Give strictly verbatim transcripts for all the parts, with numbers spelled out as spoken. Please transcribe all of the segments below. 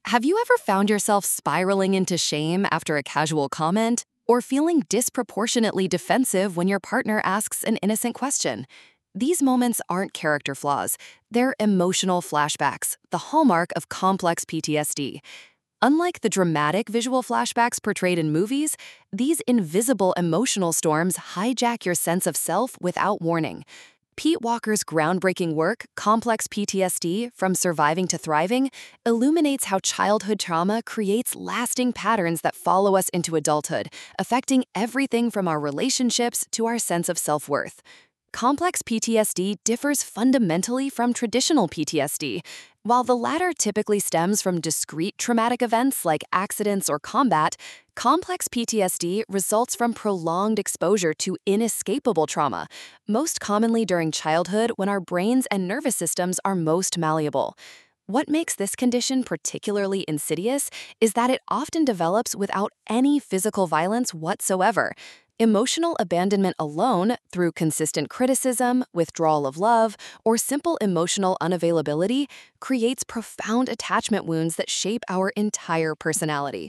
Have you ever found yourself spiraling into shame after a casual comment, or feeling disproportionately defensive when your partner asks an innocent question? These moments aren't character flaws, they're emotional flashbacks, the hallmark of complex P T S D. Unlike the dramatic visual flashbacks portrayed in movies, these invisible emotional storms hijack your sense of self without warning. Pete Walker's groundbreaking work, Complex P T S D: From Surviving to Thriving, illuminates how childhood trauma creates lasting patterns that follow us into adulthood, affecting everything from our relationships to our sense of self-worth. Complex P T S D differs fundamentally from traditional P T S D. While the latter typically stems from discrete traumatic events like accidents or combat, complex P T S D results from prolonged exposure to inescapable trauma, most commonly during childhood when our brains and nervous systems are most malleable. What makes this condition particularly insidious is that it often develops without any physical violence whatsoever. Emotional abandonment alone, through consistent criticism, withdrawal of love, or simple emotional unavailability, creates profound attachment wounds that shape our entire personality.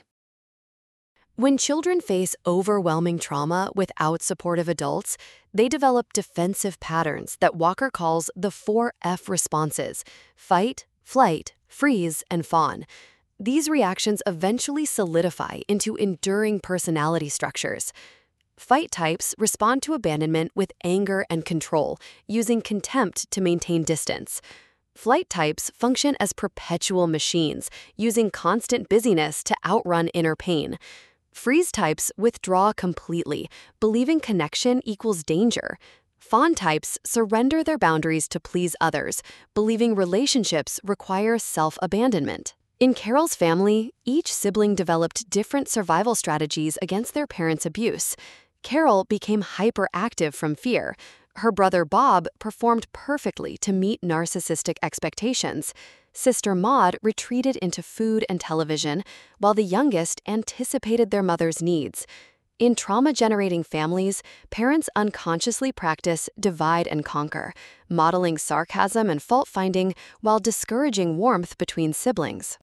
When children face overwhelming trauma without supportive adults, they develop defensive patterns that Walker calls the four F responses: fight, flight, freeze, and fawn. These reactions eventually solidify into enduring personality structures. Fight types respond to abandonment with anger and control, using contempt to maintain distance. Flight types function as perpetual machines, using constant busyness to outrun inner pain. Freeze types withdraw completely, believing connection equals danger. Fawn types surrender their boundaries to please others, believing relationships require self-abandonment. In Carol's family, each sibling developed different survival strategies against their parents' abuse. Carol became hyperactive from fear. Her brother Bob performed perfectly to meet narcissistic expectations. Sister Maud retreated into food and television, while the youngest anticipated their mother's needs. In trauma-generating families, parents unconsciously practice divide and conquer, modeling sarcasm and fault-finding while discouraging warmth between siblings.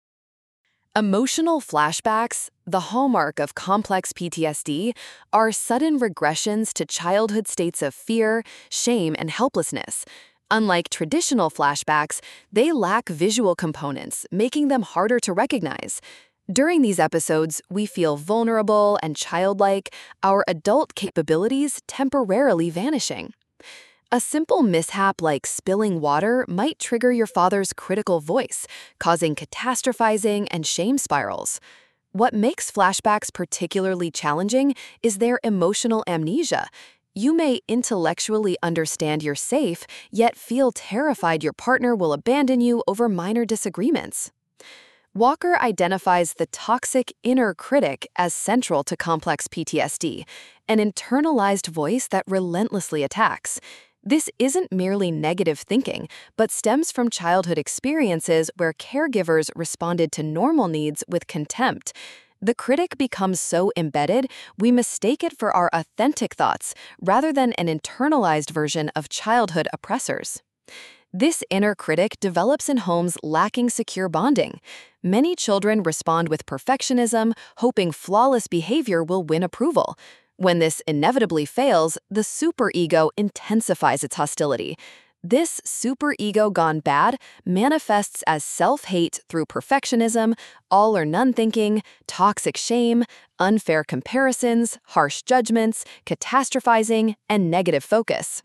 Emotional flashbacks, the hallmark of complex P T S D, are sudden regressions to childhood states of fear, shame, and helplessness. Unlike traditional flashbacks, they lack visual components, making them harder to recognize. During these episodes, we feel vulnerable and childlike, our adult capabilities temporarily vanishing. A simple mishap like spilling water might trigger your father's critical voice, causing catastrophizing and shame spirals. What makes flashbacks particularly challenging is their emotional amnesia. You may intellectually understand you're safe, yet feel terrified your partner will abandon you over minor disagreements. Walker identifies the toxic inner critic as central to complex P T S D, an internalized voice that relentlessly attacks. This isn't merely negative thinking, but stems from childhood experiences where caregivers responded to normal needs with contempt. The critic becomes so embedded, we mistake it for our authentic thoughts rather than an internalized version of childhood oppressors. This inner critic develops in homes lacking secure bonding. Many children respond with perfectionism, hoping flawless behavior will win approval. When this inevitably fails, the superego intensifies its hostility. This superego gone bad manifests as self-hate through perfectionism, all-or-none thinking, toxic shame, unfair comparisons, harsh judgments, catastrophizing, and negative focus.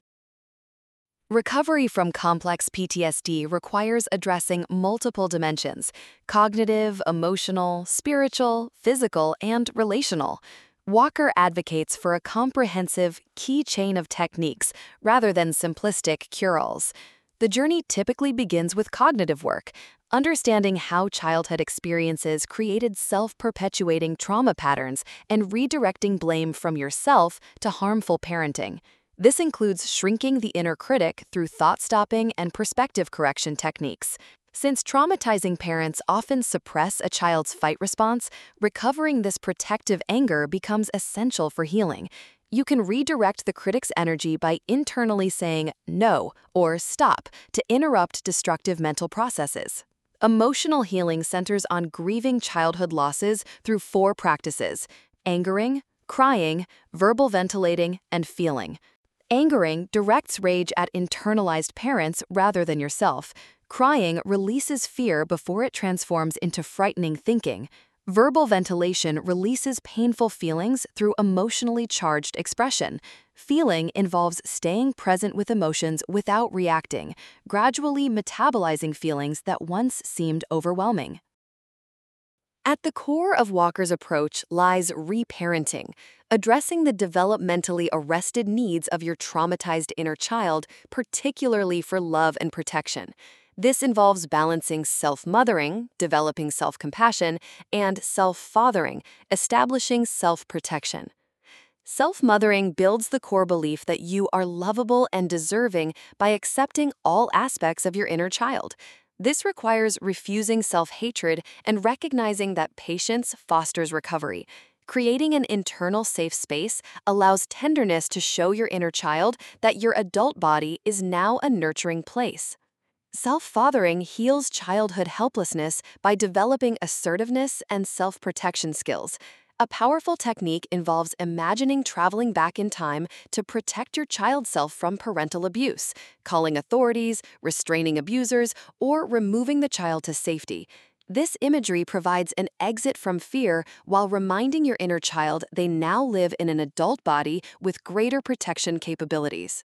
Recovery from complex P T S D requires addressing multiple dimensions: cognitive, emotional, spiritual, physical, and relational. Walker advocates for a comprehensive key chain of techniques rather than simplistic cure-alls. The journey typically begins with cognitive work, understanding how childhood experiences created self-perpetuating trauma patterns and redirecting blame from yourself to harmful parenting. This includes shrinking the inner critic through thought-stopping and perspective correction techniques. Since traumatizing parents often suppress a child's fight response, recovering this protective anger becomes essential for healing. You can redirect the critic's energy by internally saying no or stop to interrupt destructive mental processes. Emotional healing centers on grieving childhood losses through four practices: angering, crying, verbal ventilating, and feeling. Angering directs rage at internalized parents rather than yourself. Crying releases fear before it transforms into frightening thinking. Verbal ventilation releases painful feelings through emotionally charged expression. Feeling involves staying present with emotions without reacting, gradually metabolizing feelings that once seemed overwhelming. At the core of Walker's approach lies reparenting, addressing the developmentally arrested needs of your traumatized inner child, particularly for love and protection. This involves balancing self-mothering, developing self-compassion, and self-fathering, establishing self-protection. Self-mothering builds the core belief that you are lovable and deserving by accepting all aspects of your inner child. This requires refusing self-hatred and recognizing that patience fosters recovery. Creating an internal safe space allows tenderness to show your inner child that your adult body is now a nurturing place. Self-fathering heals childhood helplessness by developing assertiveness and self-protection skills. A powerful technique involves imagining traveling back in time to protect your child self from parental abuse, calling authorities, restraining abusers, or removing the child to safety. This imagery provides an exit from fear while reminding your inner child they now live in an adult body with greater protection capabilities.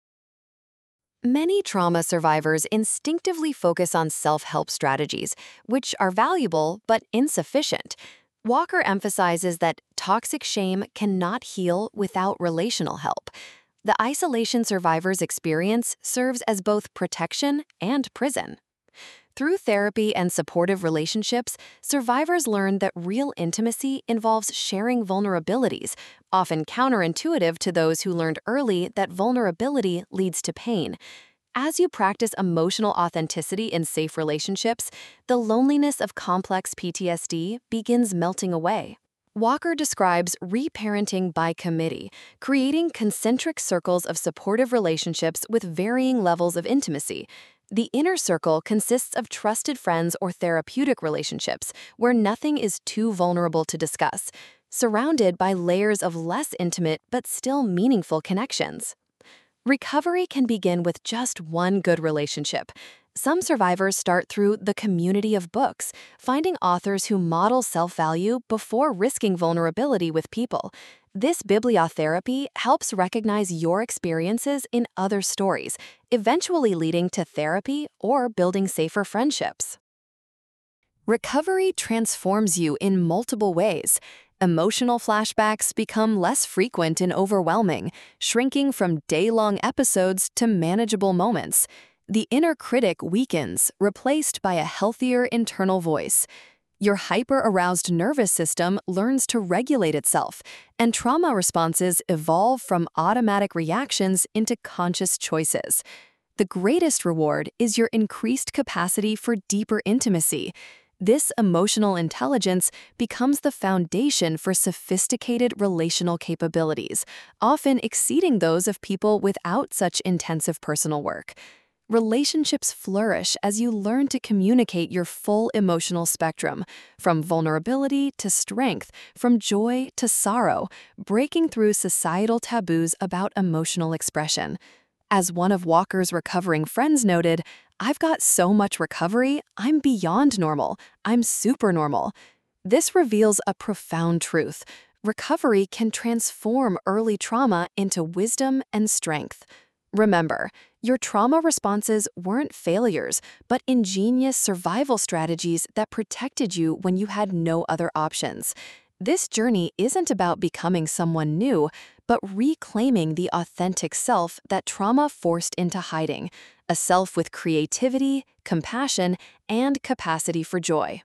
Many trauma survivors instinctively focus on self-help strategies, which are valuable but insufficient. Walker emphasizes that toxic shame cannot heal without relational help. The isolation survivors experience serves as both protection and prison. Through therapy and supportive relationships, survivors learn that real intimacy involves sharing vulnerabilities, often counterintuitive to those who learned early that vulnerability leads to pain. As you practice emotional authenticity in safe relationships, the loneliness of complex P T S D begins melting away. Walker describes reparenting by committee, creating concentric circles of supportive relationships with varying levels of intimacy. The inner circle consists of trusted friends or therapeutic relationships where nothing is too vulnerable to discuss, surrounded by layers of less intimate but still meaningful connections. Recovery can begin with just one good relationship. Some survivors start through the community of books, finding authors who model self-value before risking vulnerability with people. This bibliotherapy helps recognize your experiences in other stories, eventually leading to therapy or building safer friendships. Recovery transforms you in multiple ways. Emotional flashbacks become less frequent and overwhelming, shrinking from day-long episodes to manageable moments. The inner critic weakens, replaced by a healthier internal voice. Your hyper-aroused nervous system learns to regulate itself, and trauma responses evolve from automatic reactions into conscious choices. The greatest reward is your increased capacity for deeper intimacy. This emotional intelligence becomes the foundation for sophisticated relational capabilities, often exceeding those of people without such intensive personal work. Relationships flourish as you learn to communicate your full emotional spectrum, from vulnerability to strength, from joy to sorrow, breaking through societal taboos about emotional expression. As one of Walker's recovering friends noted, "I've got so much recovery, I'm beyond normal. I'm supernormal." This reveals a profound truth. Recovery can transform early trauma into wisdom and strength. Remember, your trauma responses weren't failures, but ingenious survival strategies that protected you when you had no other options. This journey isn't about becoming someone new, but reclaiming the authentic self that trauma forced into hiding, a self with creativity, compassion, and capacity for joy.